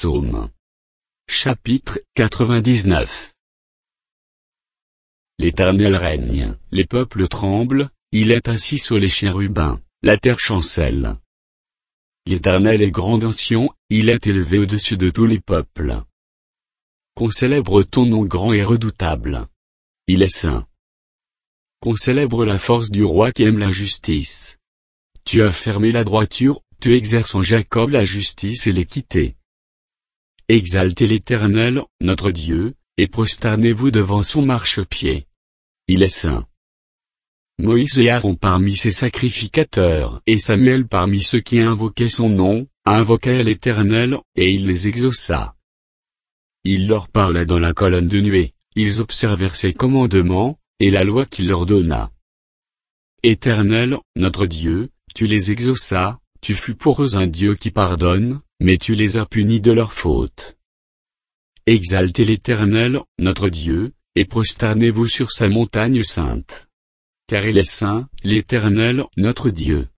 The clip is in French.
Psaume. Chapitre 99. L'Éternel règne, les peuples tremblent, il est assis sur les chérubins, la terre chancelle. L'Éternel est grand en Sion, il est élevé au-dessus de tous les peuples. Qu'on célèbre ton nom grand et redoutable. Il est saint. Qu'on célèbre la force du roi qui aime la justice. Tu as fermé la droiture, tu exerces en Jacob la justice et l'équité. Exaltez l'Éternel, notre Dieu, et prosternez-vous devant son marchepied. Il est saint. Moïse et Aaron parmi ses sacrificateurs, et Samuel parmi ceux qui invoquaient son nom, invoquaient l'Éternel, et il les exauça. Il leur parla dans la colonne de nuée, ils observèrent ses commandements, et la loi qu'il leur donna. Éternel, notre Dieu, tu les exauças, tu fus pour eux un Dieu qui pardonne, mais tu les as punis de leurs fautes. Exaltez l'Éternel, notre Dieu, et prosternez-vous sur sa montagne sainte. Car il est saint, l'Éternel, notre Dieu.